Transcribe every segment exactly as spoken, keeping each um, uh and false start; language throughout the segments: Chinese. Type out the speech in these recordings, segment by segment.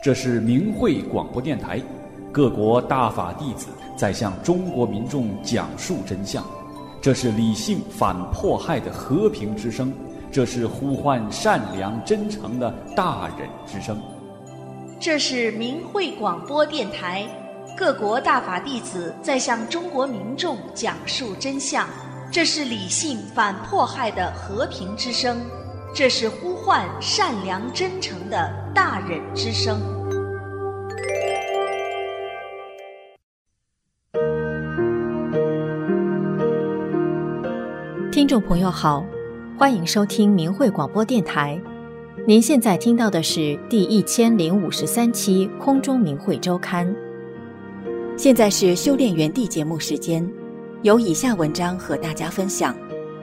这是明慧广播电台，各国大法弟子在向中国民众讲述真相。这是理性反迫害的和平之声，这是呼唤善良真诚的大忍之声。 这是明慧广播电台，各国大法弟子在向中国民众讲述真相。这是理性反迫害的和平之声，这是呼唤善良真诚的大忍之声。 听众朋友好，欢迎收听明慧广播电台。您现在听到的是第一千零五十三期空中明慧周刊。现在是修炼园地节目时间，有以下文章和大家分享。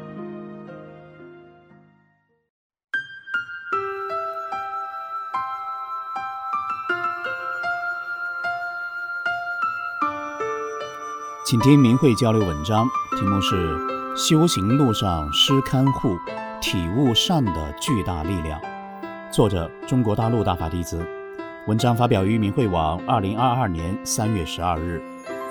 请听明慧交流文章，题目是修行路上施看护，体悟善的巨大力量。作者中国大陆大法弟子。文章发表于明慧网二零二二年三月十二日。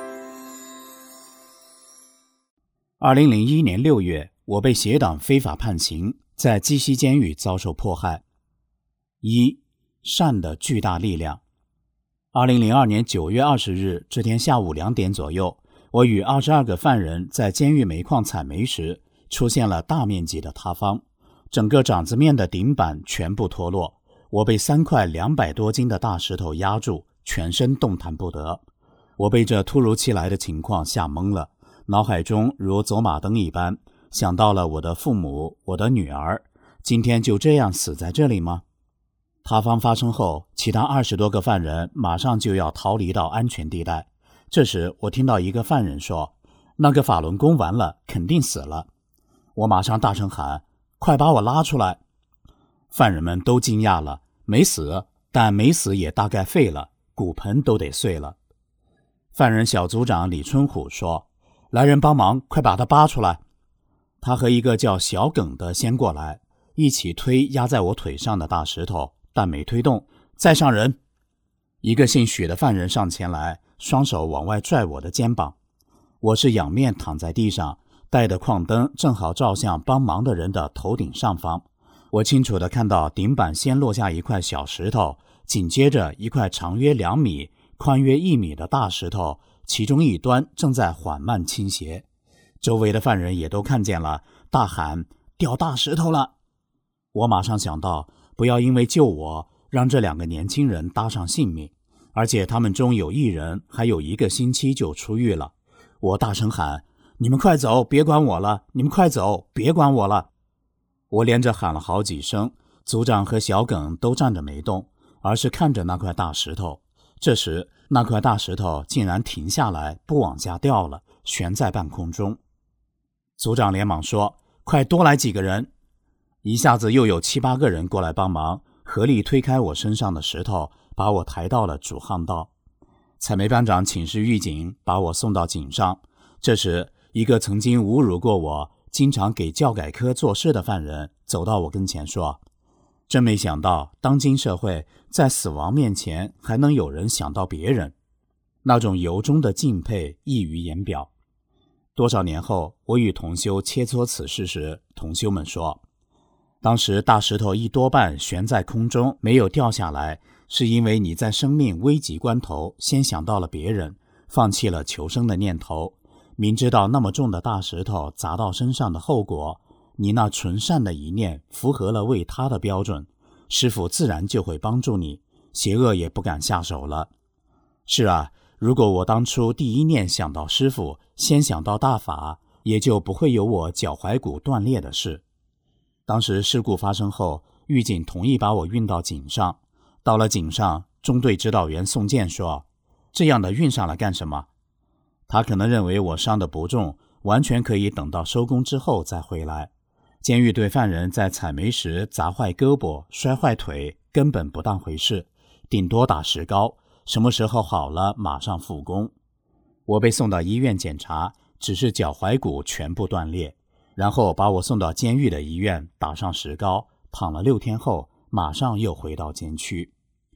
二零零一年六月，我被邪党非法判刑，在鸡西监狱遭受迫害。一、善的巨大力量。二零零二年九月二十日这天下午两点左右，我与二十二个犯人在监狱煤矿采煤时，出现了大面积的塌方，整个掌子面的顶板全部脱落，我被三块两百多斤的大石头压住，全身动弹不得。我被这突如其来的情况吓懵了，脑海中如走马灯一般，想到了我的父母，我的女儿，今天就这样死在这里吗？塌方发生后，其他二十多个犯人马上就要逃离到安全地带。这时我听到一个犯人说，那个法轮功完了，肯定死了。我马上大声喊，快把我拉出来。犯人们都惊讶了，没死，但没死也大概废了，骨盆都得碎了。犯人小组长李春虎说，来人帮忙，快把他扒出来。他和一个叫小耿的先过来，一起推压在我腿上的大石头，但没推动，再上人。一个姓许的犯人上前来，双手往外拽我的肩膀。我是仰面躺在地上，带的矿灯正好照向帮忙的人的头顶上方。我清楚地看到顶板先落下一块小石头，紧接着一块长约两米、宽约一米的大石头，其中一端正在缓慢倾斜。周围的犯人也都看见了，大喊，掉大石头了。我马上想到，不要因为救我，让这两个年轻人搭上性命，而且他们中有一人还有一个星期就出狱了。我大声喊，你们快走，别管我了，你们快走，别管我了。我连着喊了好几声，组长和小耿都站着没动，而是看着那块大石头。这时那块大石头竟然停下来，不往下掉了，悬在半空中。组长连忙说，快多来几个人。一下子又有七八个人过来帮忙，合力推开我身上的石头，把我抬到了主巷道。采煤班长请示狱警，把我送到井上。这时一个曾经侮辱过我，经常给教改科做事的犯人走到我跟前说，真没想到当今社会在死亡面前还能有人想到别人，那种由衷的敬佩溢于言表。多少年后，我与同修切磋此事时，同修们说，当时大石头一多半悬在空中没有掉下来，是因为你在生命危急关头先想到了别人，放弃了求生的念头。明知道那么重的大石头砸到身上的后果，你那纯善的一念符合了为他的标准，师父自然就会帮助你，邪恶也不敢下手了。是啊，如果我当初第一念想到师父，先想到大法，也就不会有我脚踝骨断裂的事。当时事故发生后，狱警同意把我运到井上。到了井上，中队指导员宋健说，这样的运上来干什么？他可能认为我伤得不重，完全可以等到收工之后再回来。监狱对犯人在采煤时砸坏胳膊、摔坏腿根本不当回事，顶多打石膏，什么时候好了马上复工。我被送到医院检查，只是脚踝骨全部断裂，然后把我送到监狱的医院打上石膏，躺了六天后马上又回到监区。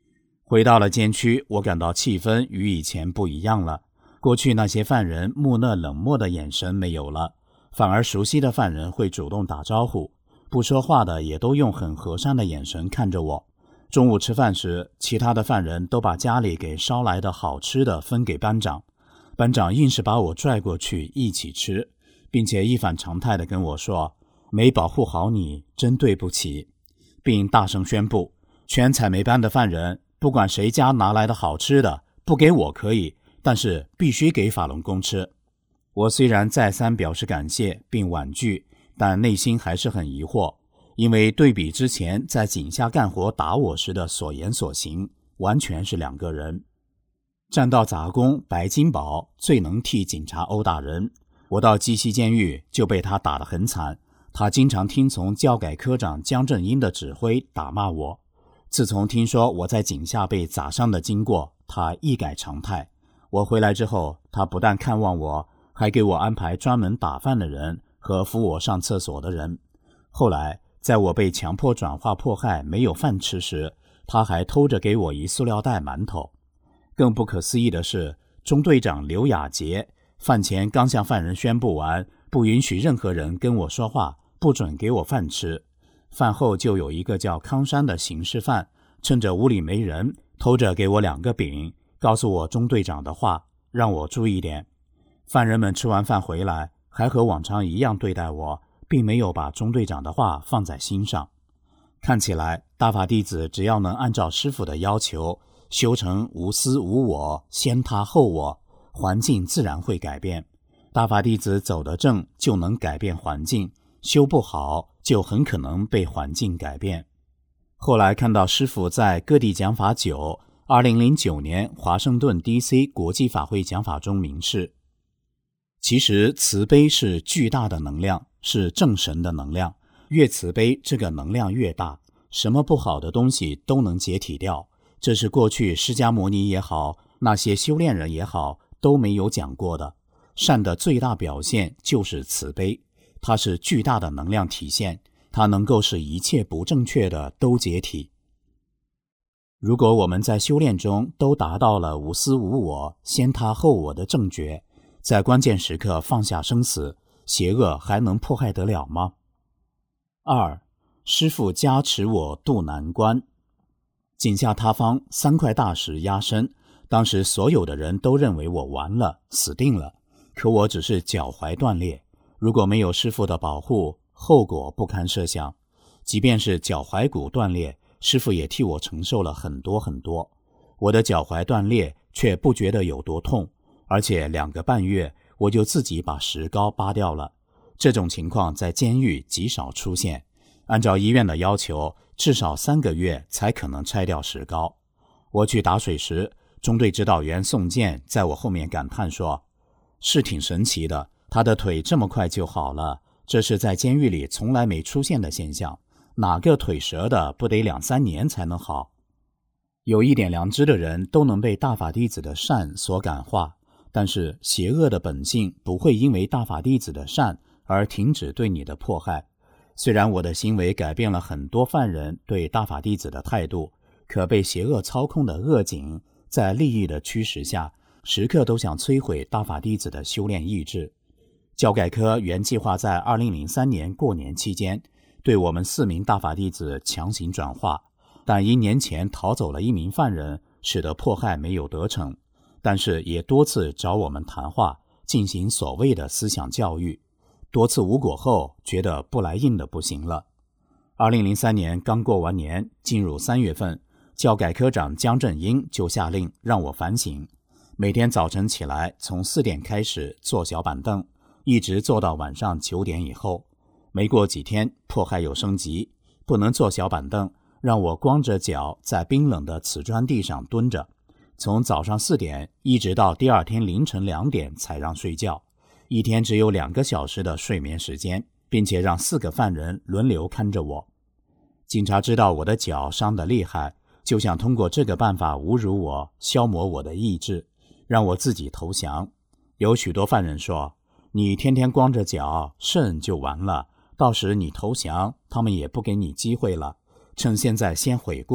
回到了监区，我感到气氛与以前不一样了。过去那些犯人木讷冷漠的眼神没有了，反而熟悉的犯人会主动打招呼，不说话的也都用很和善的眼神看着我。中午吃饭时，其他的犯人都把家里给烧来的好吃的分给班长，班长硬是把我拽过去一起吃，并且一反常态地跟我说，没保护好你，真对不起，并大声宣布，全采煤班的犯人，不管谁家拿来的好吃的，不给我可以，但是必须给法轮功吃。我虽然再三表示感谢并婉拒，但内心还是很疑惑，因为对比之前在井下干活打我时的所言所行，完全是两个人。站到杂工白金宝最能替警察殴打人，我到鸡西监狱就被他打得很惨，他经常听从教改科长江振英的指挥打骂我。自从听说我在井下被砸伤的经过，他一改常态。我回来之后，他不但看望我，还给我安排专门打饭的人和扶我上厕所的人。后来在我被强迫转化迫害没有饭吃时，他还偷着给我一塑料袋馒头。更不可思议的是，中队长刘亚杰饭前刚向犯人宣布完，不允许任何人跟我说话，不准给我饭吃。饭后就有一个叫康山的刑事犯，趁着屋里没人，偷着给我两个饼，告诉我中队长的话，让我注意点。犯人们吃完饭回来，还和往常一样对待我，并没有把中队长的话放在心上。看起来大法弟子只要能按照师父的要求修成无私无我，先他后我，环境自然会改变。大法弟子走得正，就能改变环境，修不好就很可能被环境改变。后来看到师父在各地讲法九二零零九年华盛顿 D C 国际法会讲法中明示，其实慈悲是巨大的能量，是正神的能量，越慈悲这个能量越大，什么不好的东西都能解体掉。这是过去释迦牟尼也好，那些修炼人也好，都没有讲过的。善的最大表现就是慈悲，它是巨大的能量体现，它能够使一切不正确的都解体。如果我们在修炼中都达到了无私无我，先他后我的正觉，在关键时刻放下生死，邪恶还能迫害得了吗？二，师父加持我渡难关。井下塌方，三块大石压身，当时所有的人都认为我完了，死定了。可我只是脚踝断裂，如果没有师父的保护，后果不堪设想。即便是脚踝骨断裂，师父也替我承受了很多很多。我的脚踝断裂却不觉得有多痛，而且两个半月我就自己把石膏扒掉了。这种情况在监狱极少出现，按照医院的要求，至少三个月才可能拆掉石膏。我去打水时，中队指导员宋健在我后面感叹说，是挺神奇的，他的腿这么快就好了，这是在监狱里从来没出现的现象，哪个腿折的不得两三年才能好。有一点良知的人都能被大法弟子的善所感化，但是邪恶的本性不会因为大法弟子的善而停止对你的迫害。虽然我的行为改变了很多犯人对大法弟子的态度，可被邪恶操控的恶警在利益的驱使下，时刻都想摧毁大法弟子的修炼意志。教改科原计划在二零零三年过年期间对我们四名大法弟子强行转化，但因年前逃走了一名犯人，使得迫害没有得逞，但是也多次找我们谈话，进行所谓的思想教育。多次无果后，觉得不来硬的不行了。二零零三年刚过完年，进入三月份，教改科长江振英就下令让我反省，每天早晨起来从四点开始坐小板凳，一直坐到晚上九点以后。没过几天，迫害又升级，不能坐小板凳，让我光着脚在冰冷的瓷砖地上蹲着，从早上四点一直到第二天凌晨两点才让睡觉，一天只有两个小时的睡眠时间，并且让四个犯人轮流看着我。警察知道我的脚伤得厉害，就想通过这个办法侮辱我，消磨我的意志，让我自己投降。有许多犯人说，你天天光着脚肾就完了，到时你投降，他们也不给你机会了，趁现在先悔过，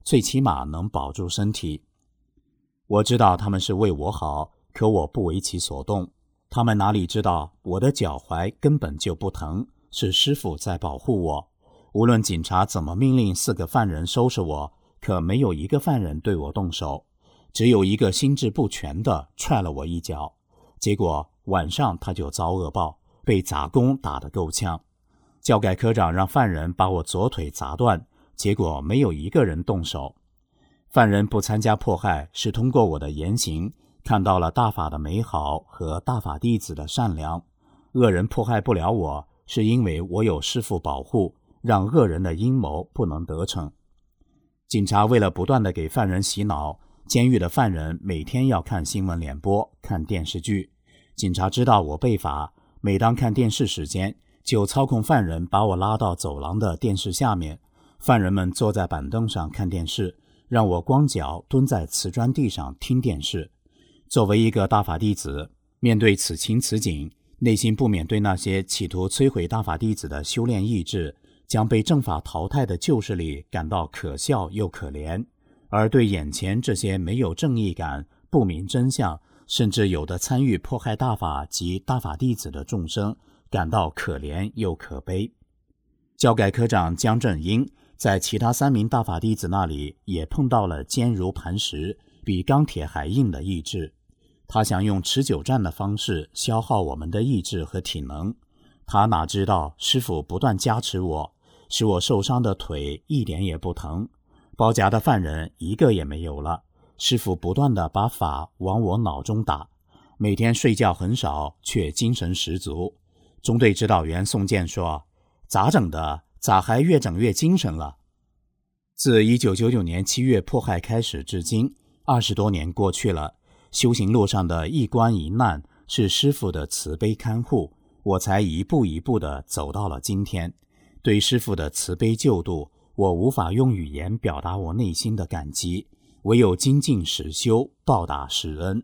最起码能保住身体。我知道他们是为我好，可我不为其所动。他们哪里知道我的脚踝根本就不疼，是师父在保护我。无论警察怎么命令四个犯人收拾我，可没有一个犯人对我动手，只有一个心智不全的踹了我一脚。结果晚上他就遭恶报，被杂工打得够呛。教改科长让犯人把我左腿砸断，结果没有一个人动手。犯人不参加迫害，是通过我的言行看到了大法的美好和大法弟子的善良。恶人迫害不了我，是因为我有师父保护，让恶人的阴谋不能得逞。警察为了不断地给犯人洗脑，监狱的犯人每天要看新闻联播，看电视剧。警察知道我被罚，每当看电视时间，就操控犯人把我拉到走廊的电视下面，犯人们坐在板凳上看电视，让我光脚蹲在瓷砖地上听电视。作为一个大法弟子，面对此情此景，内心不免对那些企图摧毁大法弟子的修炼意志，将被正法淘汰的旧势力感到可笑又可怜，而对眼前这些没有正义感、不明真相，甚至有的参与迫害大法及大法弟子的众生感到可怜又可悲。教改科长姜振英在其他三名大法弟子那里也碰到了坚如磐石、比钢铁还硬的意志。他想用持久战的方式消耗我们的意志和体能，他哪知道师父不断加持我，使我受伤的腿一点也不疼，包夹的犯人一个也没有了。师父不断地把法往我脑中打，每天睡觉很少，却精神十足。中队指导员宋健说：“咋整的？咋还越整越精神了？”自一九九九年七月迫害开始至今，二十多年过去了，修行路上的一关一难是师父的慈悲看护，我才一步一步地走到了今天。对师父的慈悲救度，我无法用语言表达我内心的感激，唯有精进实修，报答师恩。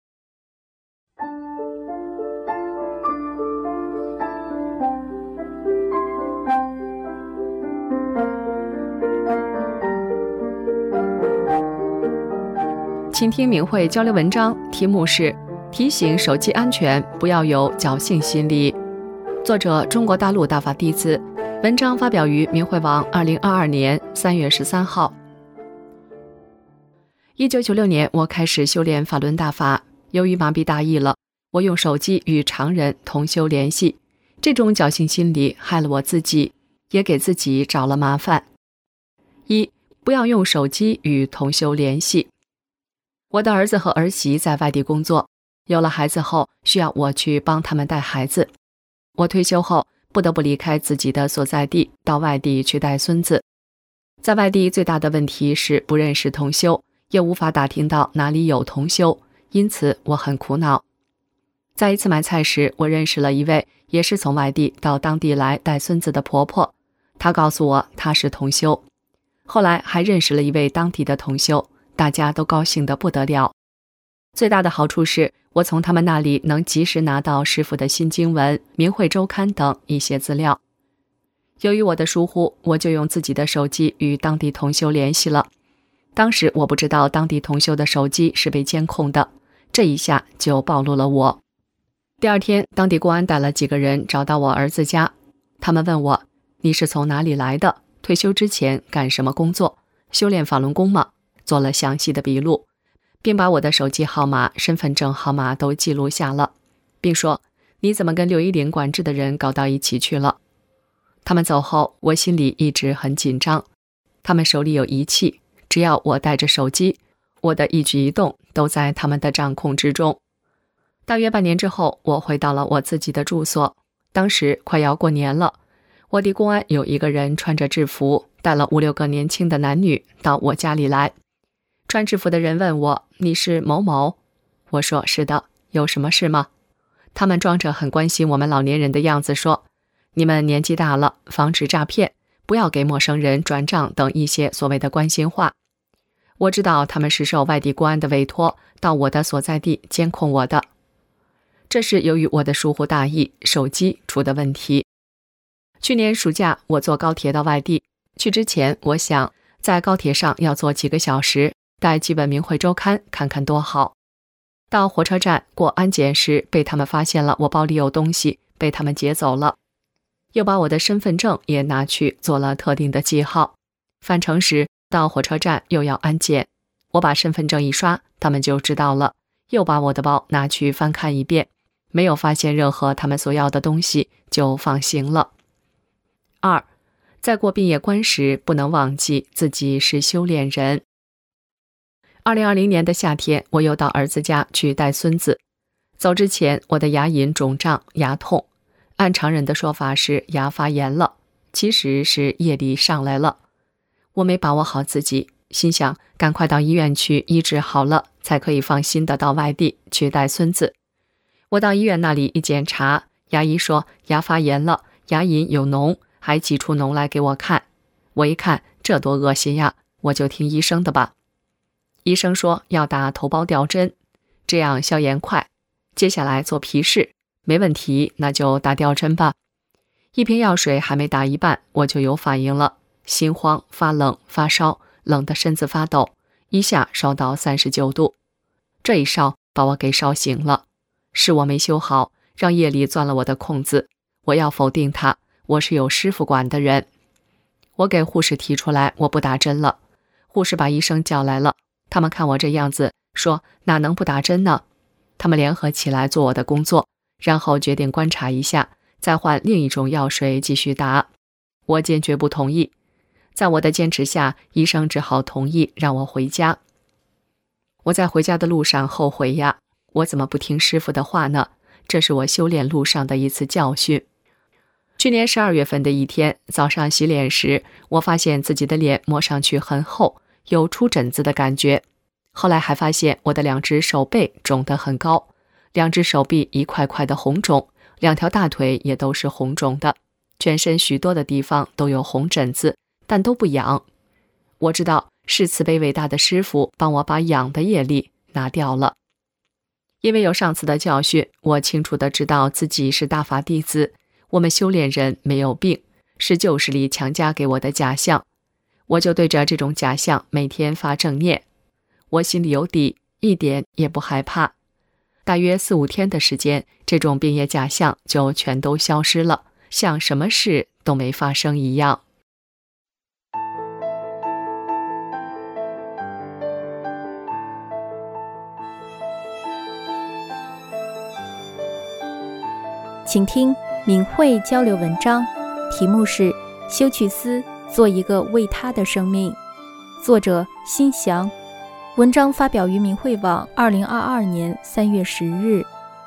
倾听明慧交流文章，题目是提醒手机安全，不要有侥幸心理。作者中国大陆大法弟子，文章发表于明慧网二零二二年三月十三号。一九九六年，我开始修炼法轮大法，由于麻痹大意了，我用手机与常人同修联系，这种侥幸心理害了我自己，也给自己找了麻烦。一、不要用手机与同修联系。我的儿子和儿媳在外地工作，有了孩子后需要我去帮他们带孩子。我退休后不得不离开自己的所在地，到外地去带孙子。在外地最大的问题是不认识同修，也无法打听到哪里有同修，因此我很苦恼。在一次买菜时，我认识了一位也是从外地到当地来带孙子的婆婆，她告诉我她是同修。后来还认识了一位当地的同修，大家都高兴得不得了。最大的好处是我从他们那里能及时拿到师父的新经文、明慧周刊等一些资料。由于我的疏忽，我就用自己的手机与当地同修联系了。当时我不知道当地同修的手机是被监控的，这一下就暴露了我。第二天，当地公安带了几个人找到我儿子家，他们问我：“你是从哪里来的？退休之前干什么工作？修炼法轮功吗？”做了详细的笔录，并把我的手机号码、身份证号码都记录下了，并说：“你怎么跟六一零管制的人搞到一起去了？”他们走后，我心里一直很紧张。他们手里有仪器，只要我带着手机，我的一举一动都在他们的掌控之中。大约半年之后，我回到了我自己的住所。当时快要过年了，我的公安有一个人穿着制服，带了五六个年轻的男女到我家里来。穿制服的人问我：“你是某某？”我说：“是的，有什么事吗？”他们装着很关心我们老年人的样子说：“你们年纪大了，防止诈骗，不要给陌生人转账等一些所谓的关心话。”我知道他们是受外地公安的委托，到我的所在地监控我的。这是由于我的疏忽大意，手机出的问题。去年暑假，我坐高铁到外地，去之前我想在高铁上要坐几个小时，带几本明慧周刊看看多好。到火车站过安检时，被他们发现了我包里有东西，被他们劫走了，又把我的身份证也拿去做了特定的记号。返程时到火车站又要安检，我把身份证一刷，他们就知道了，又把我的包拿去翻看一遍，没有发现任何他们所要的东西，就放行了。二，在过毕业关时，不能忘记自己是修炼人。二零二零年的夏天，我又到儿子家去带孙子。走之前，我的牙龈肿胀，牙痛，按常人的说法是牙发炎了，其实是业力上来了。我没把握好自己，心想赶快到医院去医治好了，才可以放心的到外地去带孙子。我到医院那里一检查，牙医说牙发炎了，牙龈有脓，还挤出脓来给我看。我一看，这多恶心呀，我就听医生的吧。医生说要打头孢吊针，这样消炎快，接下来做皮试，没问题，那就打吊针吧。一瓶药水还没打一半，我就有反应了，心慌、发冷、发烧，冷得身子发抖，一下烧到三十九度。这一烧把我给烧醒了，是我没修好，让业力钻了我的空子，我要否定它，我是有师傅管的人。我给护士提出来我不打针了，护士把医生叫来了，他们看我这样子，说哪能不打针呢？他们联合起来做我的工作，然后决定观察一下，再换另一种药水继续打。我坚决不同意，在我的坚持下，医生只好同意让我回家。我在回家的路上后悔呀，我怎么不听师傅的话呢？这是我修炼路上的一次教训。去年十二月份的一天，早上洗脸时，我发现自己的脸摸上去很厚，有出疹子的感觉。后来还发现我的两只手背肿得很高，两只手臂一块块的红肿，两条大腿也都是红肿的，全身许多的地方都有红疹子，但都不痒。我知道是慈悲伟大的师父帮我把痒的业力拿掉了。因为有上次的教训，我清楚地知道自己是大法弟子，我们修炼人没有病，是旧势力强加给我的假象。我就对着这种假象每天发正念，我心里有底，一点也不害怕。大约四五天的时间，这种病业假象就全都消失了，像什么事都没发生一样。 请听敏慧交流文章，题目是修去思，做一个为他的生命，作者辛祥。文章发表于明慧网二零二二年三月十日。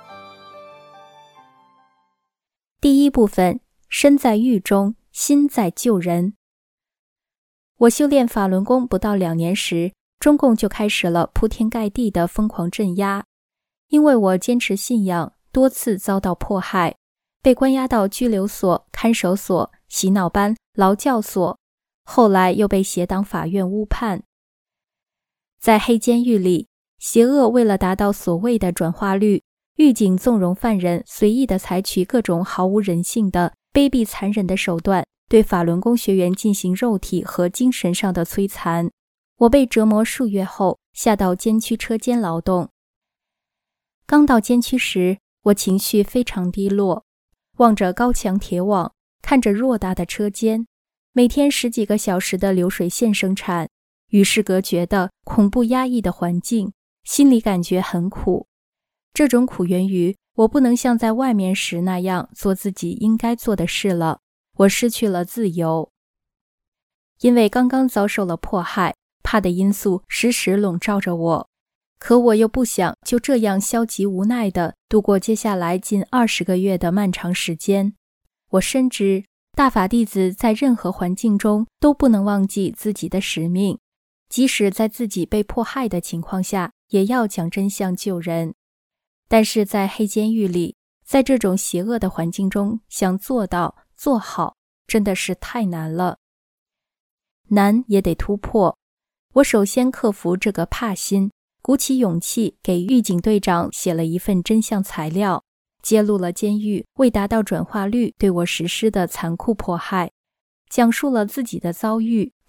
第一部分，身在狱中，心在救人。我修炼法轮功不到两年时，中共就开始了铺天盖地的疯狂镇压。因为我坚持信仰，多次遭到迫害，被关押到拘留所、看守所、洗脑班、劳教所，后来又被邪党法院误判。在黑监狱里，邪恶为了达到所谓的转化率，狱警纵容犯人随意地采取各种毫无人性的卑鄙残忍的手段，对法轮功学员进行肉体和精神上的摧残。我被折磨数月后，下到监区车间劳动。刚到监区时，我情绪非常低落，望着高墙铁网，看着偌大的车间，每天十几个小时的流水线生产，与世隔绝的恐怖压抑的环境，心里感觉很苦。这种苦源于我不能像在外面时那样做自己应该做的事了，我失去了自由。因为刚刚遭受了迫害，怕的因素时时笼罩着我，可我又不想就这样消极无奈地度过接下来近二十个月的漫长时间。我深知大法弟子在任何环境中都不能忘记自己的使命，即使在自己被迫害的情况下，也要讲真相救人。但是在黑监狱里，在这种邪恶的环境中，想做到做好真的是太难了。难也得突破。我首先克服这个怕心，鼓起勇气给狱警队长写了一份真相材料，揭露了监狱未达到转化率对我实施的残酷迫害，讲述了自己的遭遇，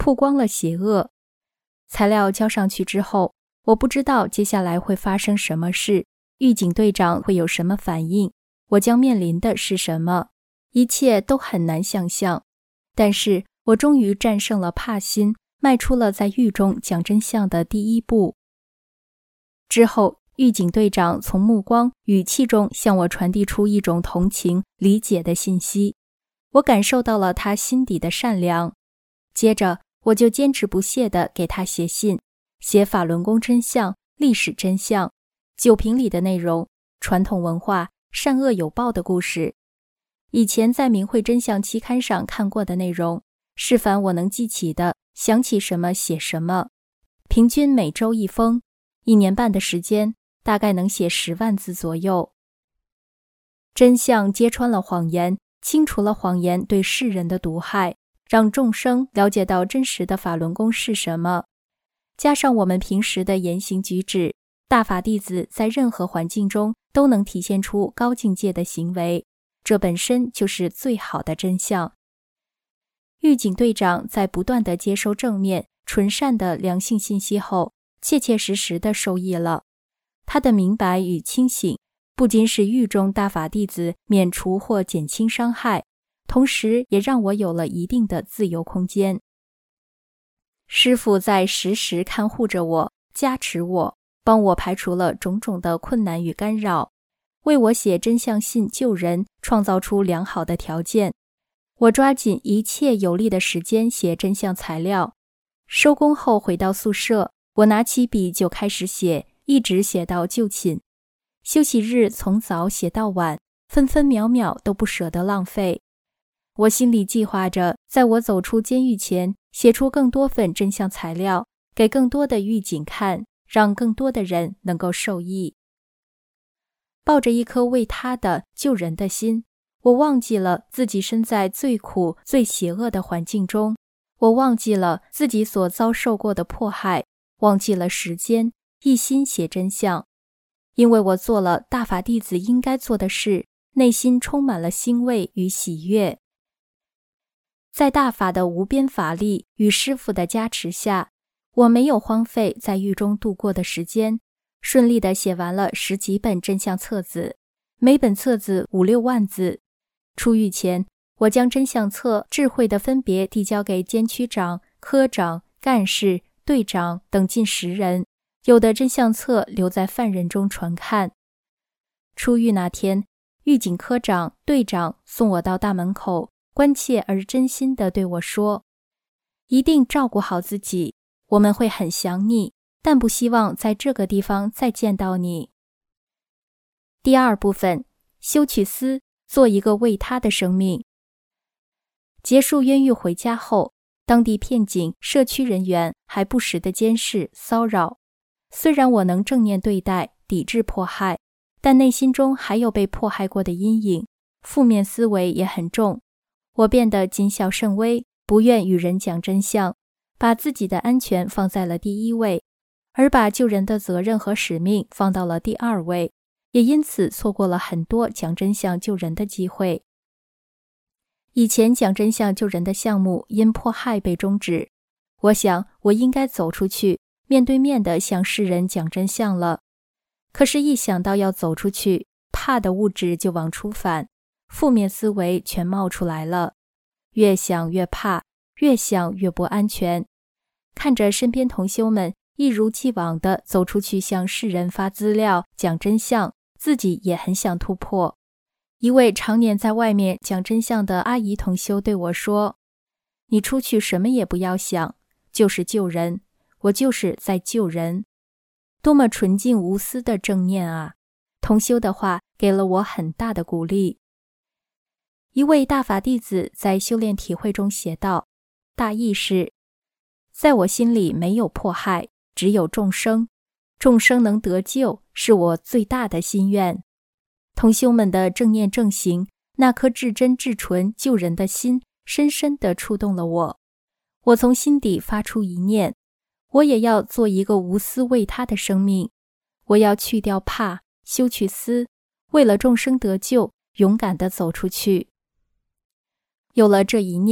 曝光了邪恶。材料交上去之后，我不知道接下来会发生什么事，狱警队长会有什么反应，我将面临的是什么，一切都很难想象。但是我终于战胜了怕心，迈出了在狱中讲真相的第一步。之后，狱警队长从目光、语气中向我传递出一种同情、理解的信息，我感受到了他心底的善良。接着，我就坚持不懈地给他写信，写法轮功真相、历史真相、酒瓶里的内容、传统文化、善恶有报的故事。以前在明慧真相期刊上看过的内容，是凡我能记起的，想起什么写什么。平均每周一封，一年半的时间，大概能写十万字左右。真相揭穿了谎言，清除了谎言对世人的毒害，让众生了解到真实的法轮功是什么。加上我们平时的言行举止，大法弟子在任何环境中都能体现出高境界的行为，这本身就是最好的真相。狱警队长在不断地接收正面、纯善的良性信息后，切切实实地受益了。他的明白与清醒，不仅使狱中大法弟子免除或减轻伤害，同时也让我有了一定的自由空间。师父在时时看护着我，加持我，帮我排除了种种的困难与干扰，为我写真相信救人创造出良好的条件。我抓紧一切有利的时间写真相材料。收工后回到宿舍，我拿起笔就开始写，一直写到就寝。休息日从早写到晚，分分秒秒都不舍得浪费。我心里计划着，在我走出监狱前，写出更多份真相材料，给更多的狱警看，让更多的人能够受益。抱着一颗为他的救人的心，我忘记了自己身在最苦、最邪恶的环境中，我忘记了自己所遭受过的迫害，忘记了时间，一心写真相。因为我做了大法弟子应该做的事，内心充满了欣慰与喜悦。在大法的无边法力与师父的加持下，我没有荒废在狱中度过的时间，顺利地写完了十几本真相册子，每本册子五六万字。出狱前，我将真相册智慧地分别递交给监区长、科长、干事、队长等近十人，有的真相册留在犯人中传看。出狱那天，狱警科长、队长送我到大门口，关切而真心地对我说：“一定照顾好自己，我们会很想你，但不希望在这个地方再见到你。”第二部分，修去思，做一个为他的生命。结束冤狱回家后，当地片警、社区人员还不时地监视、骚扰。虽然我能正念对待、抵制迫害，但内心中还有被迫害过的阴影，负面思维也很重。我变得谨小慎微，不愿与人讲真相，把自己的安全放在了第一位，而把救人的责任和使命放到了第二位，也因此错过了很多讲真相救人的机会。以前讲真相救人的项目因迫害被终止，我想我应该走出去，面对面地向世人讲真相了。可是一想到要走出去，怕的物质就往出反，负面思维全冒出来了，越想越怕，越想越不安全。看着身边同修们一如既往地走出去向世人发资料、讲真相，自己也很想突破。一位常年在外面讲真相的阿姨同修对我说：“你出去什么也不要想，就是救人，我就是在救人。”多么纯净无私的正念啊！同修的话给了我很大的鼓励。一位大法弟子在修炼体会中写道，大意是：在我心里没有迫害，只有众生，众生能得救是我最大的心愿。同修们的正念正行，那颗至真至纯救人的心深深地触动了我。我从心底发出一念，我也要做一个无私为他的生命，我要去掉怕，修去思，为了众生得救，勇敢地走出去。有了这一念，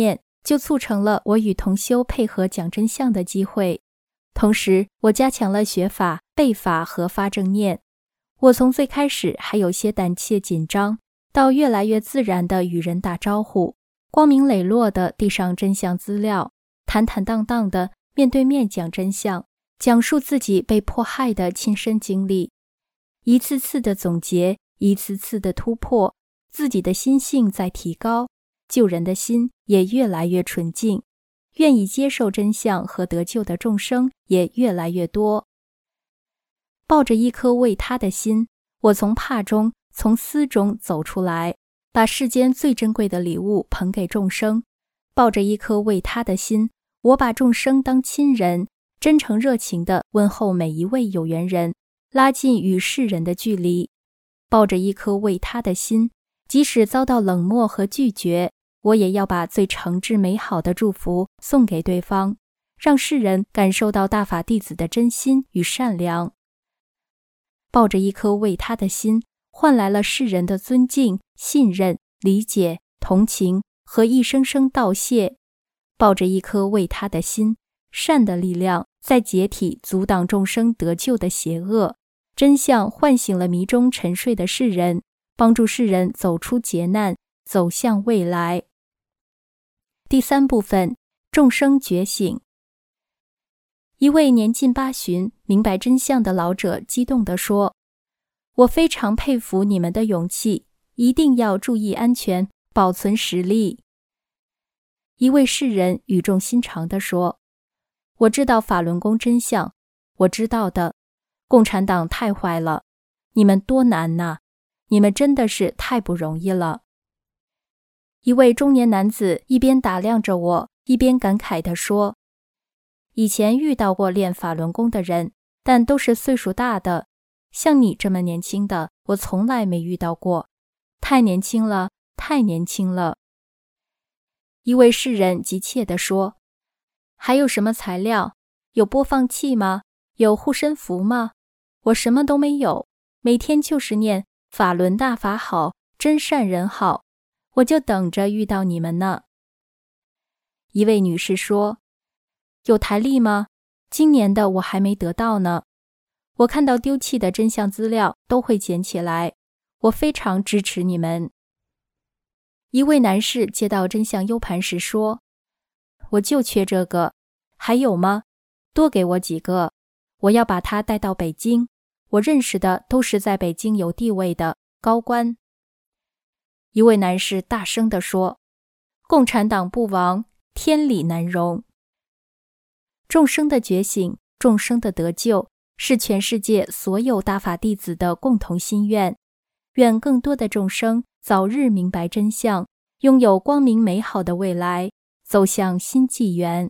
就促成了我与同修配合讲真相的机会。同时，我加强了学法、背法和发正念。我从最开始还有些胆怯紧张，到越来越自然地与人打招呼，光明磊落地递上真相资料，坦坦荡荡地面对面讲真相，讲述自己被迫害的亲身经历，一次次的总结，一次次的突破，自己的心性在提高，救人的心也越来越纯净，愿意接受真相和得救的众生也越来越多。抱着一颗为他的心，我从怕中、从思中走出来，把世间最珍贵的礼物捧给众生。抱着一颗为他的心，我把众生当亲人，真诚热情地问候每一位有缘人，拉近与世人的距离。抱着一颗为他的心，即使遭到冷漠和拒绝，我也要把最诚挚美好的祝福送给对方，让世人感受到大法弟子的真心与善良。抱着一颗为他的心，换来了世人的尊敬、信任、理解、同情和一声声道谢。抱着一颗为他的心，善的力量在解体阻挡众生得救的邪恶，真相唤醒了迷中沉睡的世人，帮助世人走出劫难，走向未来。第三部分，众生觉醒。一位年近八旬、明白真相的老者激动地说：“我非常佩服你们的勇气，一定要注意安全，保存实力。”一位士人语重心长地说：“我知道法轮功真相，我知道的，共产党太坏了，你们多难呐，你们真的是太不容易了。”一位中年男子一边打量着我，一边感慨地说：“以前遇到过练法轮功的人，但都是岁数大的，像你这么年轻的，我从来没遇到过，太年轻了，太年轻了。”一位士人急切地说：“还有什么材料？有播放器吗？有护身符吗？我什么都没有，每天就是念法轮大法好，真善人好，我就等着遇到你们呢。”一位女士说：“有台历吗？今年的我还没得到呢。我看到丢弃的真相资料都会捡起来，我非常支持你们。”一位男士接到真相 U 盘时说：“我就缺这个，还有吗？多给我几个，我要把它带到北京，我认识的都是在北京有地位的高官。”一位男士大声地说：“共产党不亡，天理难容。”众生的觉醒，众生的得救，是全世界所有大法弟子的共同心愿。愿更多的众生早日明白真相，拥有光明美好的未来，走向新纪元。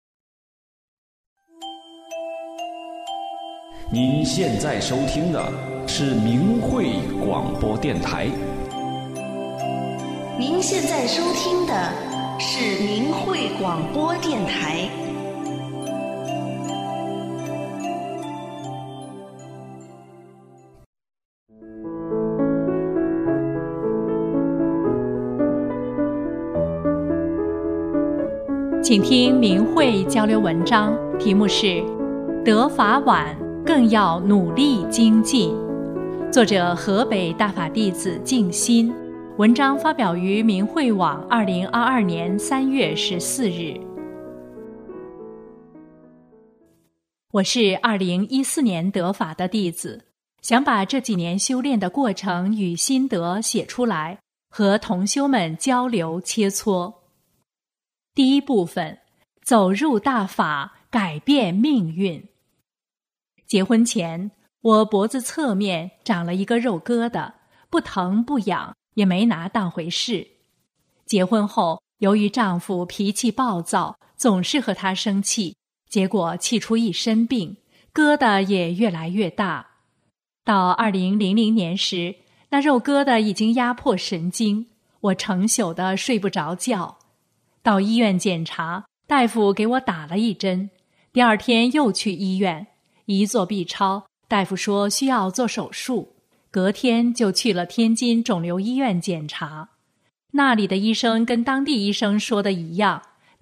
您现在收听的是明慧广播电台。 您现在收听的是明慧广播电台。 请听明慧交流文章，题目是得法晚，更要努力精进。作者河北大法弟子静心，文章发表于明慧网二零二二年三月十四日。我是二零一四年得法的弟子，想把这几年修炼的过程与心得写出来，和同修们交流切磋。第一部分，走入大法，改变命运。结婚前，我脖子侧面长了一个肉疙瘩，不疼不痒，也没拿当回事。结婚后，由于丈夫脾气暴躁，总是和他生气，结果气出一身病，疙瘩也越来越大。到二零零零年时，那肉疙瘩已经压迫神经，我成宿的睡不着觉。到医院检查，大夫给我打了一针，第二天又去医院，一做 B 超，大夫说需要做手术，隔天就去了天津肿瘤医院检查。那里的医生跟当地医生说的一样，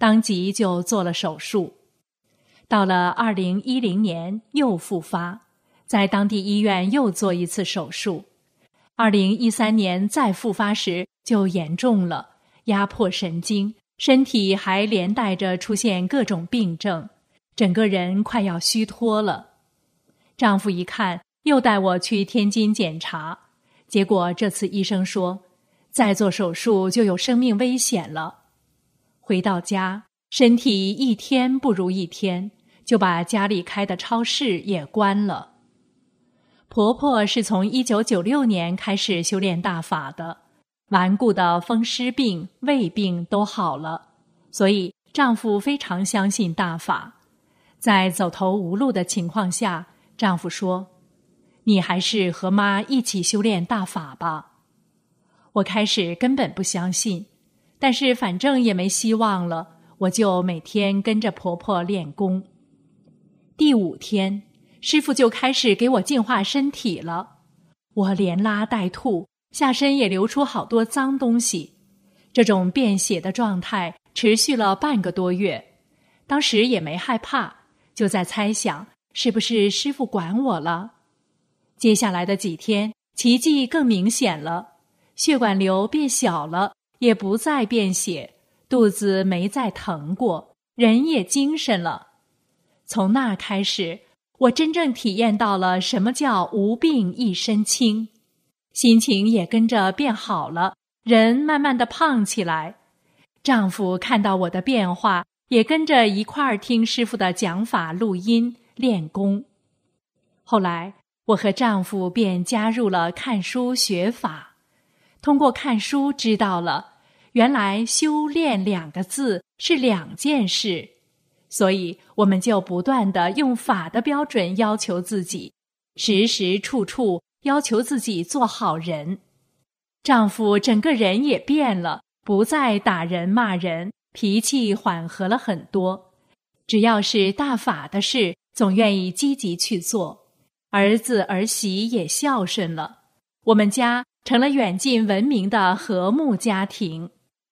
当即就做了手术。到了二零一零年又复发，在当地医院又做一次手术。二零一三年再复发时就严重了，压迫神经，身体还连带着出现各种病症，整个人快要虚脱了。丈夫一看，又带我去天津检查，结果这次医生说，再做手术就有生命危险了。回到家，身体一天不如一天，就把家里开的超市也关了。婆婆是从一九九六年开始修炼大法的，顽固的风湿病、胃病都好了，所以丈夫非常相信大法。在走投无路的情况下，丈夫说，你还是和妈一起修炼大法吧。我开始根本不相信，但是反正也没希望了，我就每天跟着婆婆练功。第五天，师父就开始给我净化身体了，我连拉带吐，下身也流出好多脏东西。这种便血的状态持续了半个多月，当时也没害怕，就在猜想是不是师父管我了。接下来的几天，奇迹更明显了，血管瘤变小了，也不再便血，肚子没再疼过，人也精神了。从那开始，我真正体验到了什么叫无病一身轻，心情也跟着变好了，人慢慢的胖起来。丈夫看到我的变化，也跟着一块儿听师父的讲法录音练功。后来我和丈夫便加入了看书学法，通过看书知道了，原来修炼两个字是两件事，所以我们就不断地用法的标准要求自己，时时处处要求自己做好人。丈夫整个人也变了，不再打人骂人，脾气缓和了很多，只要是大法的事，总愿意积极去做。儿子儿媳也孝顺了，我们家成了远近闻名的和睦家庭。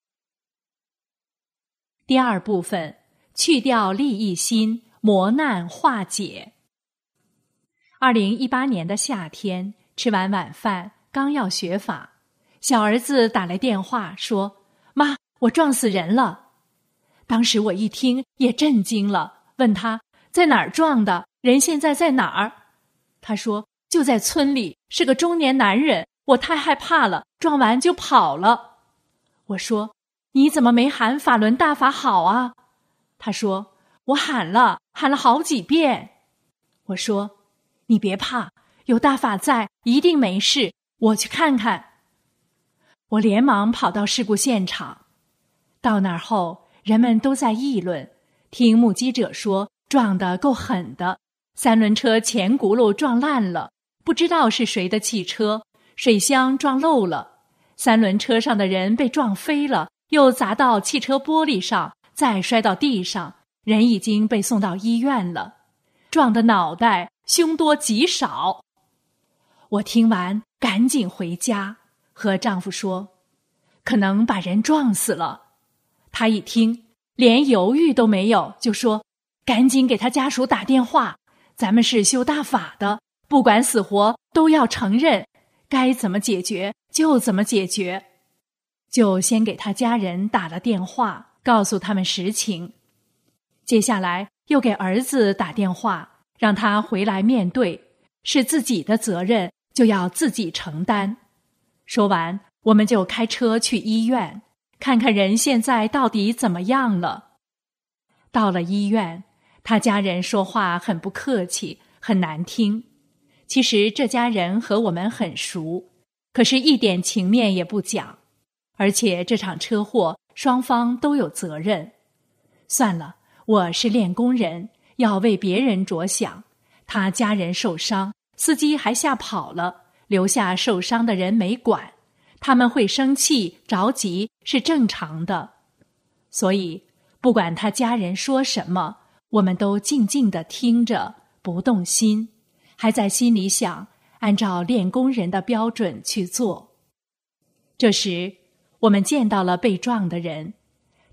第二部分，去掉利益心，磨难化解。二零一八年的夏天，吃完晚饭，刚要学法，小儿子打来电话说，妈，我撞死人了。当时我一听也震惊了，问他在哪儿撞的，人现在在哪儿？他说就在村里，是个中年男人，我太害怕了，撞完就跑了。我说你怎么没喊法轮大法好啊？他说我喊了，喊了好几遍。我说你别怕，有大法在，一定没事，我去看看。我连忙跑到事故现场，到那儿后，人们都在议论，听目击者说撞得够狠的，三轮车前轱辘撞烂了，不知道是谁的汽车，水箱撞漏了，三轮车上的人被撞飞了，又砸到汽车玻璃上，再摔到地上，人已经被送到医院了，撞的脑袋凶多吉少。我听完赶紧回家，和丈夫说可能把人撞死了。他一听连犹豫都没有，就说赶紧给他家属打电话，咱们是修大法的，不管死活都要承认，该怎么解决就怎么解决。就先给他家人打了电话，告诉他们实情。接下来又给儿子打电话，让他回来面对，是自己的责任就要自己承担。说完，我们就开车去医院，看看人现在到底怎么样了。到了医院，他家人说话很不客气，很难听。其实这家人和我们很熟，可是一点情面也不讲，而且这场车祸双方都有责任。算了，我是练功人，要为别人着想，他家人受伤，司机还吓跑了，留下受伤的人没管，他们会生气着急是正常的。所以不管他家人说什么，我们都静静地听着，不动心，还在心里想按照练功人的标准去做。这时我们见到了被撞的人，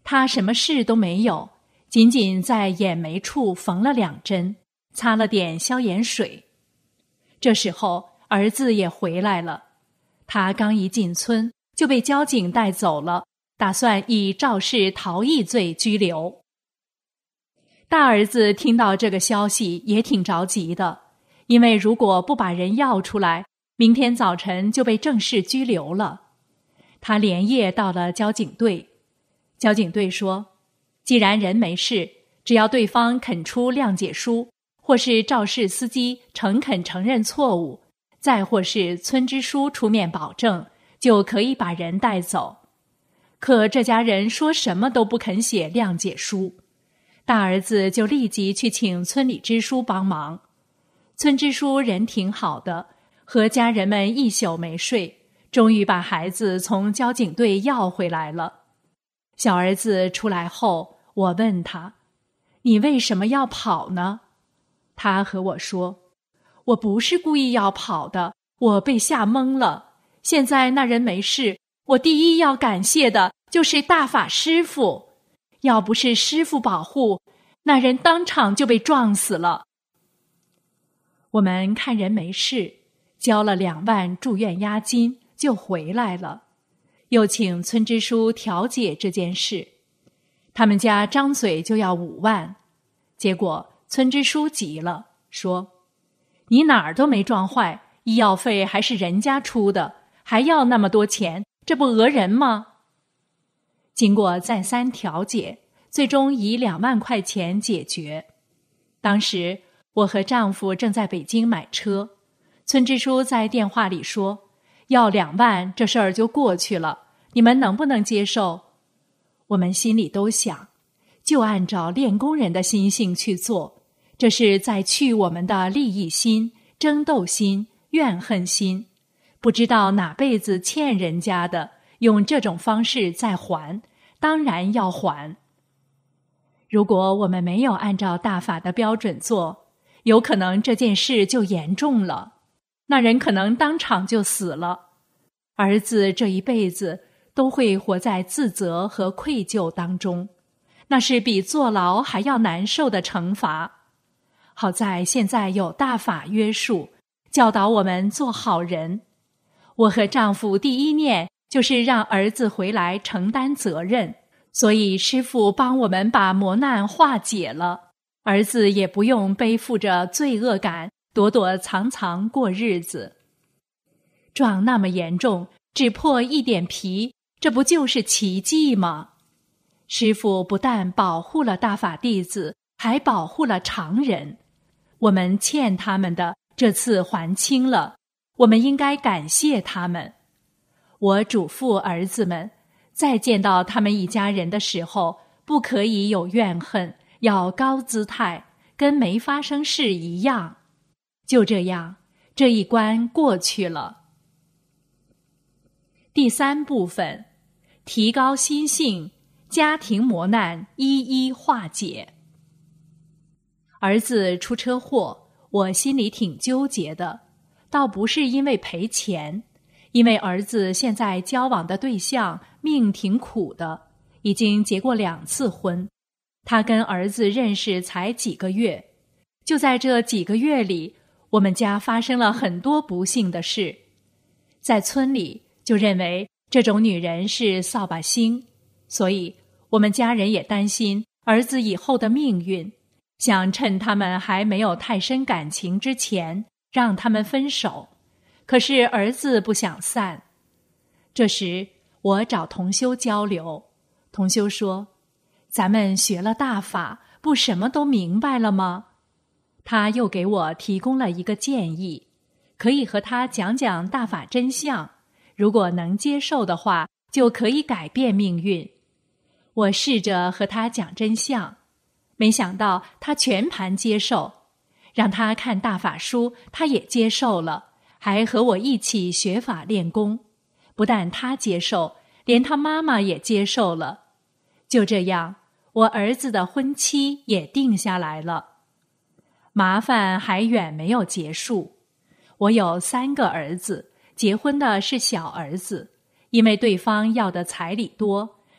他什么事都没有，仅仅在眼眉处缝了两针，擦了点消炎水。这时候儿子也回来了，他刚一进村就被交警带走了，打算以肇事逃逸罪拘留。大儿子听到这个消息也挺着急的，因为如果不把人要出来，明天早晨就被正式拘留了。他连夜到了交警队，交警队说，既然人没事，只要对方肯出谅解书，或是肇事司机诚恳承认错误，再或是村支书出面保证，就可以把人带走。可这家人说什么都不肯写谅解书，大儿子就立即去请村里支书帮忙。村支书人挺好的，和家人们一宿没睡，终于把孩子从交警队要回来了。小儿子出来后，我问他，你为什么要跑呢？他和我说，我不是故意要跑的，我被吓懵了。现在那人没事，我第一要感谢的就是大法师父，要不是师父保护，那人当场就被撞死了。我们看人没事，交了两万住院押金就回来了，又请村支书调解这件事。他们家张嘴就要五万，结果村支书急了，说，你哪儿都没撞坏，医药费还是人家出的，还要那么多钱，这不讹人吗？经过再三调解，最终以两万块钱解决。当时我和丈夫正在北京买车，村支书在电话里说，要两万这事儿就过去了，你们能不能接受？我们心里都想，就按照练功人的心性去做，这是在去我们的利益心、争斗心、怨恨心，不知道哪辈子欠人家的，用这种方式再还，当然要还。如果我们没有按照大法的标准做，有可能这件事就严重了，那人可能当场就死了，儿子这一辈子都会活在自责和愧疚当中，那是比坐牢还要难受的惩罚。好在现在有大法约束，教导我们做好人。我和丈夫第一念就是让儿子回来承担责任，所以师父帮我们把磨难化解了，儿子也不用背负着罪恶感躲躲藏藏过日子。撞那么严重，只破一点皮，这不就是奇迹吗？师父不但保护了大法弟子，还保护了常人。我们欠他们的，这次还清了，我们应该感谢他们。我嘱咐儿子们，再见到他们一家人的时候，不可以有怨恨，要高姿态，跟没发生事一样。就这样，这一关过去了。第三部分，提高心性，家庭磨难一一化解。儿子出车祸，我心里挺纠结的，倒不是因为赔钱，因为儿子现在交往的对象命挺苦的，已经结过两次婚。他跟儿子认识才几个月，就在这几个月里，我们家发生了很多不幸的事。在村里就认为这种女人是扫把星，所以我们家人也担心儿子以后的命运，想趁他们还没有太深感情之前让他们分手。可是儿子不想散。这时我找同修交流，同修说，咱们学了大法，不什么都明白了吗？他又给我提供了一个建议，可以和他讲讲大法真相，如果能接受的话，就可以改变命运。我试着和他讲真相，没想到他全盘接受，让他看大法书，他也接受了，还和我一起学法练功。不但他接受，连他妈妈也接受了。就这样，我儿子的婚期也定下来了。麻烦还远没有结束。我有三个儿子，结婚的是小儿子，因为对方要的彩礼多，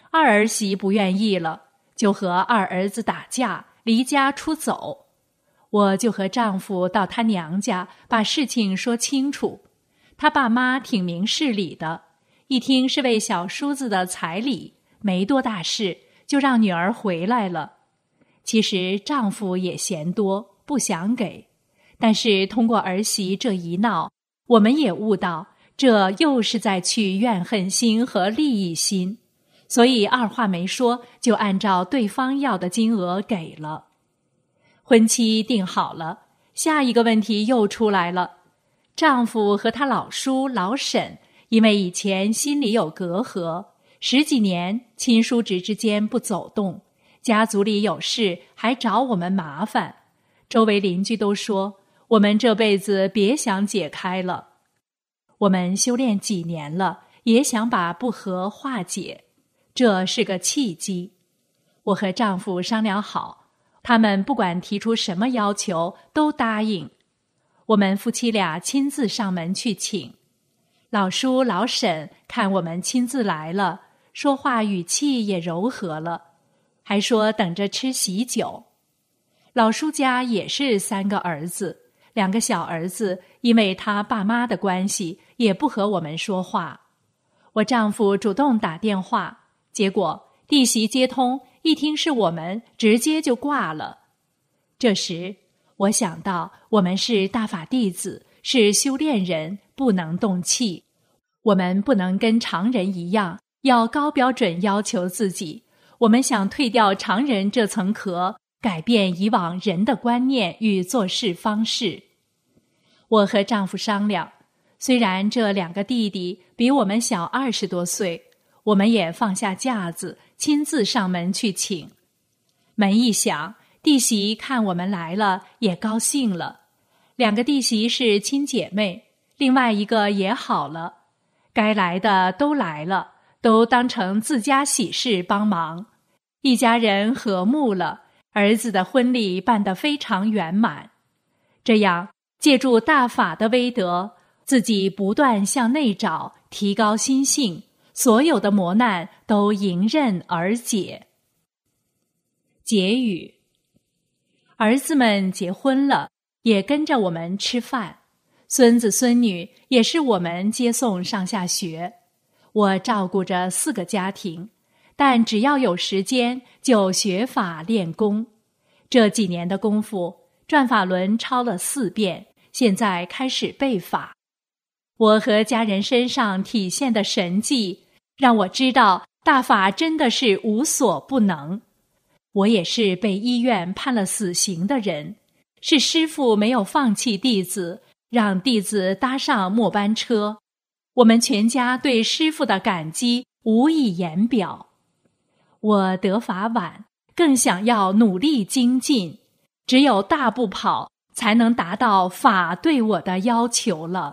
二儿媳不愿意了，就和二儿子打架，离家出走。我就和丈夫到她娘家，把事情说清楚。她爸妈挺明事理的，一听是为小叔子的彩礼，没多大事，就让女儿回来了。其实丈夫也嫌多，不想给，但是通过儿媳这一闹，我们也悟到这又是在去怨恨心和利益心，所以二话没说，就按照对方要的金额给了。婚期定好了，下一个问题又出来了。丈夫和他老叔老婶因为以前心里有隔阂，十几年亲叔侄之间不走动，家族里有事还找我们麻烦，周围邻居都说我们这辈子别想解开了。我们修炼几年了，也想把不和化解，这是个契机。我和丈夫商量好，他们不管提出什么要求都答应。我们夫妻俩亲自上门去请，老叔老婶看我们亲自来了，说话语气也柔和了，还说等着吃喜酒。老叔家也是三个儿子，两个小儿子因为他爸妈的关系也不和我们说话。我丈夫主动打电话，结果弟媳接通，一听是我们，直接就挂了。这时我想到我们是大法弟子，是修炼人，不能动气，我们不能跟常人一样，要高标准要求自己。我们想退掉常人这层壳，改变以往人的观念与做事方式。我和丈夫商量，虽然这两个弟弟比我们小二十多岁，我们也放下架子，亲自上门去请。门一响，弟媳看我们来了，也高兴了。两个弟媳是亲姐妹，另外一个也好了，该来的都来了，都当成自家喜事帮忙。一家人和睦了，儿子的婚礼办得非常圆满。这样借助大法的威德，自己不断向内找，提高心性，所有的磨难都迎刃而解。结语：儿子们结婚了，也跟着我们吃饭，孙子孙女也是我们接送上下学。我照顾着四个家庭，但只要有时间就学法练功。这几年的功夫，转法轮抄了四遍，现在开始背法。我和家人身上体现的神迹，让我知道大法真的是无所不能。我也是被医院判了死刑的人，是师父没有放弃弟子，让弟子搭上末班车。我们全家对师父的感激无以言表。我得法晚，更想要努力精进，只有大步跑，才能达到法对我的要求了。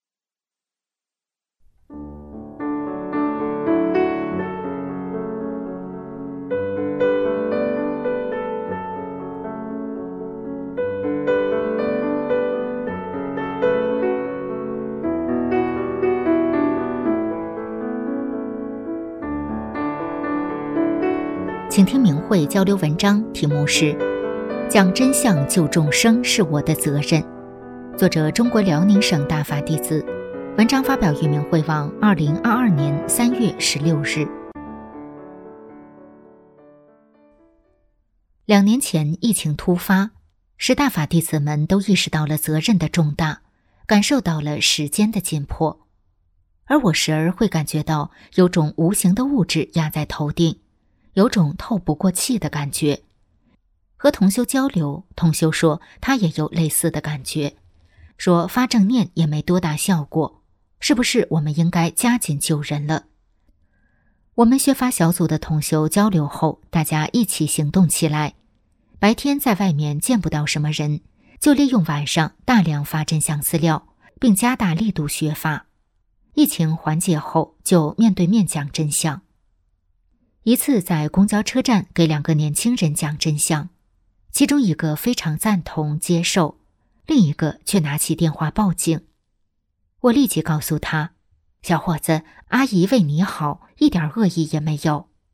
请听明慧交流文章，题目是讲真相救众生是我的责任，作者中国辽宁省大法弟子，文章发表于明慧网二零二二年三月十六日。两年前疫情突发，使大法弟子们都意识到了责任的重大，感受到了时间的紧迫。而我时而会感觉到有种无形的物质压在头顶，有种透不过气的感觉。和同修交流，同修说他也有类似的感觉，说发正念也没多大效果，是不是我们应该加紧救人了？我们学法小组的同修交流后，大家一起行动起来。白天在外面见不到什么人，就利用晚上大量发真相资料，并加大力度学法。疫情缓解后，就面对面讲真相。一次在公交车站给两个年轻人讲真相，其中一个非常赞同接受，另一个却拿起电话报警。我立即告诉他，小伙子，阿姨为你好，一点恶意也没有。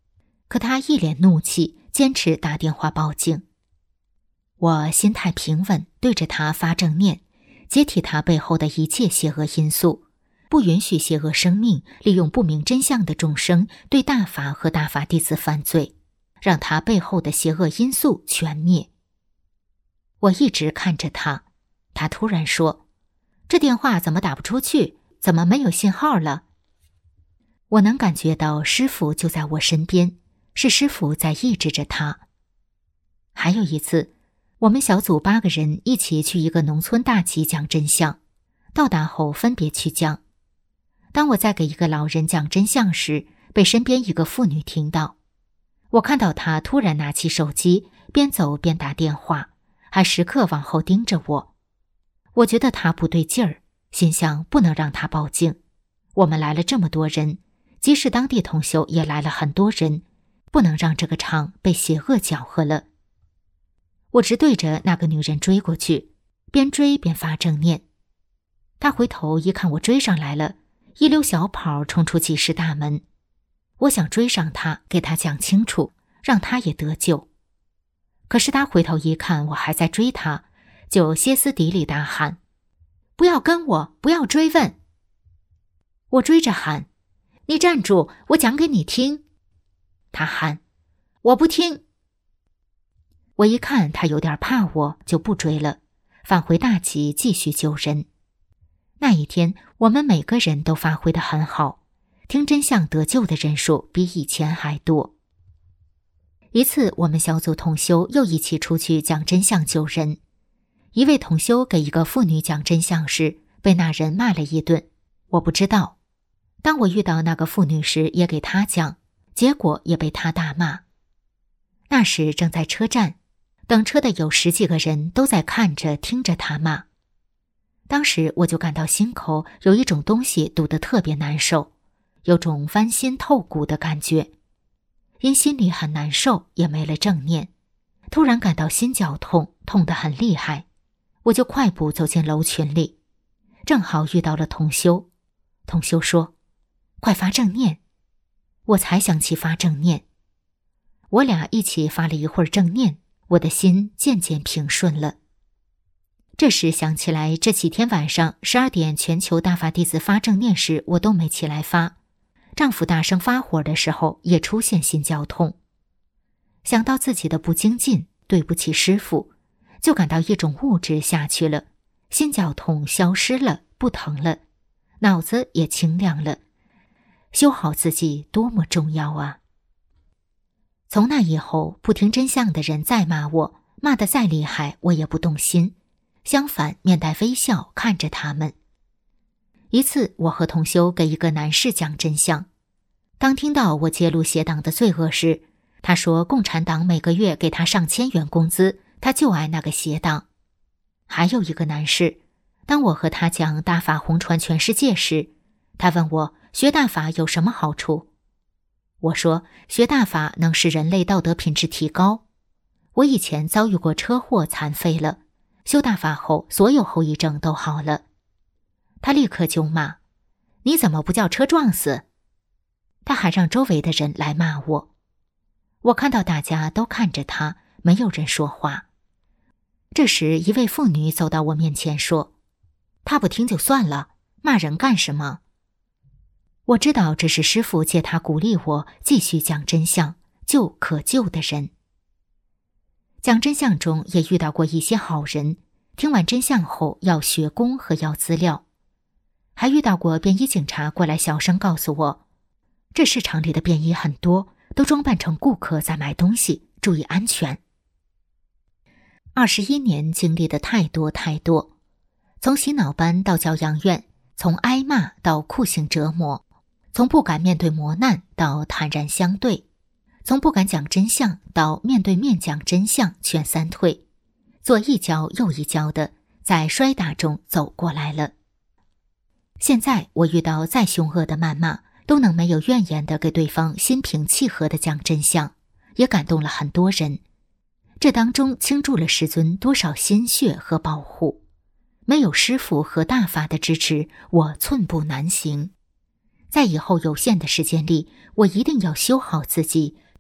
可他一脸怒气，坚持打电话报警。我心态平稳，对着他发正念，解体他背后的一切邪恶因素，不允许邪恶生命利用不明真相的众生对大法和大法弟子犯罪，让他背后的邪恶因素全灭。我一直看着他，他突然说：“这电话怎么打不出去？怎么没有信号了？”我能感觉到师父就在我身边，是师父在抑制着他。还有一次，我们小组八个人一起去一个农村大集讲真相，到达后分别去讲。当我在给一个老人讲真相时，被身边一个妇女听到。我看到她突然拿起手机，边走边打电话，还时刻往后盯着我。我觉得她不对劲儿，心想不能让她报警。我们来了这么多人，即使当地同修也来了很多人，不能让这个场被邪恶搅和了。我直对着那个女人追过去，边追边发正念。她回头一看我追上来了，一溜小跑冲出集市大门。我想追上她，给她讲清楚，让她也得救。可是她回头一看我还在追她，就歇斯底里大喊：“不要跟我，不要追问！”我追着喊：“你站住，我讲给你听！”她喊：“我不听！”我一看他有点怕我，就不追了，返回大集继续救人。那一天我们每个人都发挥得很好，听真相得救的人数比以前还多。一次我们小组同修又一起出去讲真相救人，一位同修给一个妇女讲真相时，被那人骂了一顿，我不知道。当我遇到那个妇女时，也给她讲，结果也被她大骂。那时正在车站，等车的有十几个人都在看着听着他骂。当时我就感到心口有一种东西堵得特别难受，有种剜心透骨的感觉。因心里很难受，也没了正念，突然感到心绞痛，痛得很厉害。我就快步走进楼群里，正好遇到了同修。同修说：“快发正念！”我才想起发正念。我俩一起发了一会儿正念，我的心渐渐平顺了。这时想起来，这几天晚上十二点全球大法弟子发正念时，我都没起来发。丈夫大声发火的时候，也出现心绞痛。想到自己的不精进，对不起师父，就感到一种物质下去了，心绞痛消失了，不疼了，脑子也清亮了。修好自己多么重要啊！从那以后，不听真相的人再骂我，骂得再厉害，我也不动心，相反面带微笑看着他们。一次我和同修给一个男士讲真相，当听到我揭露邪党的罪恶时，他说共产党每个月给他上千元工资，他就爱那个邪党。还有一个男士，当我和他讲大法红传全世界时，他问我学大法有什么好处。我说学大法能使人类道德品质提高。我以前遭遇过车祸残废了，修大法后所有后遗症都好了。他立刻就骂：“你怎么不叫车撞死？”他还让周围的人来骂我。我看到大家都看着他，没有人说话。这时一位妇女走到我面前说：“他不听就算了，骂人干什么？”我知道这是师父借他鼓励我继续讲真相，救可救的人。讲真相中也遇到过一些好人，听完真相后要学功和要资料。还遇到过便衣警察过来小声告诉我，这市场里的便衣很多，都装扮成顾客在买东西，注意安全。二十一年经历的太多太多，从洗脑班到教养院，从挨骂到酷刑折磨，从不敢面对磨难到坦然相对，从不敢讲真相到面对面讲真相，全三退，做一跤又一跤的在摔打中走过来了。现在我遇到再凶恶的谩骂，都能没有怨言的给对方心平气和的讲真相，也感动了很多人。这当中倾注了师尊多少心血和保护，没有师父和大法的支持，我寸步难行。在以后有限的时间里，我一定要修好自己，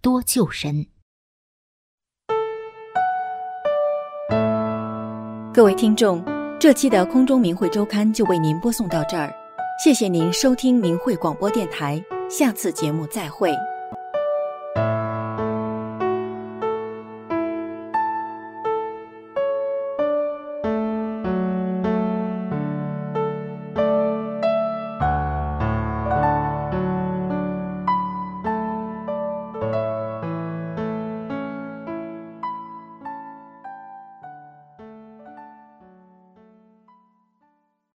多救人。 各位听众，这期的空中明慧周刊就为您播送到这儿，谢谢您收听明慧广播电台，下次节目再会。